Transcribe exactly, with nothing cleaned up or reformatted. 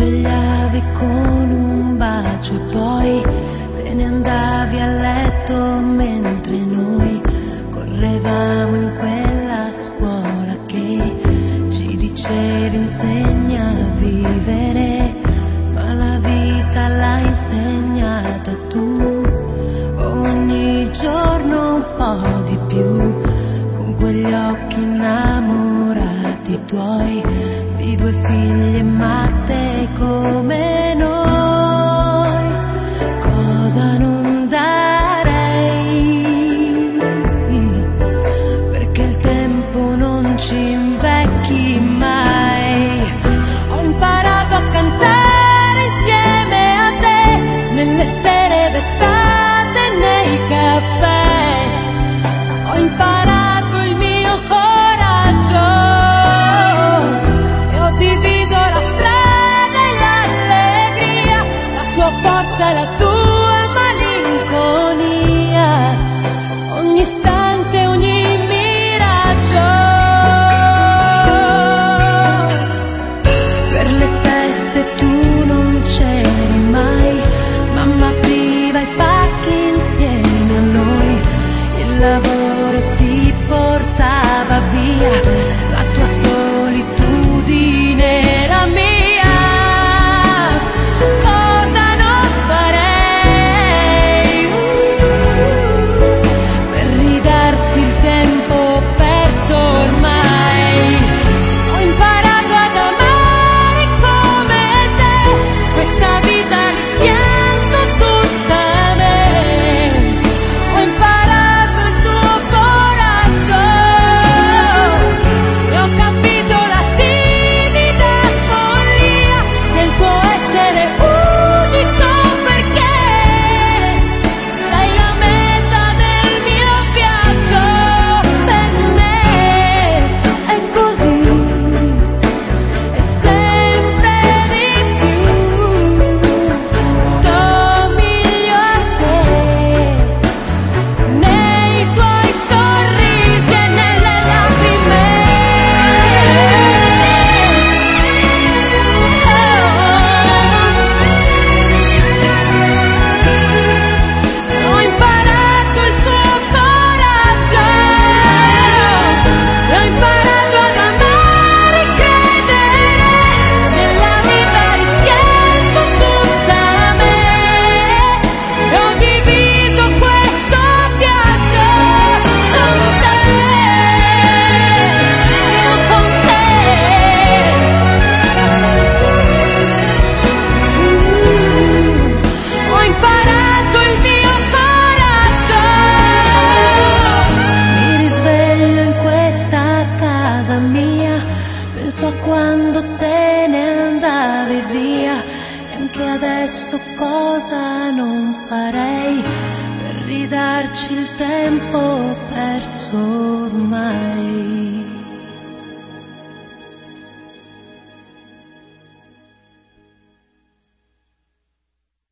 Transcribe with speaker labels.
Speaker 1: svegliavi con un bacio e poi te ne andavi a letto mentre noi correvamo in quella scuola che ci dicevi insegna a vivere, ma la vita l'hai insegnata tu, ogni giorno un po' di più, con quegli occhi innamorati tuoi, di due figlie matte come noi. Cosa non darei, perché il tempo non ci invecchi mai. Ho imparato a cantare insieme a te, nelle sere d'estate, nei caffè. Ho imparato il mio coraggio e ho diviso la strada e l'allegria, la tua forza e la tua malinconia, ogni istante, ogni miraggio. Per le feste tu non c'eri mai, mamma apriva i pacchi insieme a noi, il lavoro ti portava via, la tua solitudine era mia. Cosa non farei per ridarti il tempo perso ormai. Ho imparato ad amare come te, questa vita rischiando tutta me. Ho imparato il tuo coraggio e ho capito la timida follia del tuo essere unico, perché sei la meta del mio viaggio. Per me è così e sempre di più, somiglio a te nei tuoi sorrisi e nelle lacrime. Ho imparato il tuo coraggio e ho imparato ad amare e credere nella vita rischiando tutta me, e ho diviso questo viaggio con te, io con te. Ho imparato il mio coraggio, mi risveglio in questa casa mia, penso a quando te ne andavi via, e anche adesso cosa non farei per ridarci il tempo perso ormai.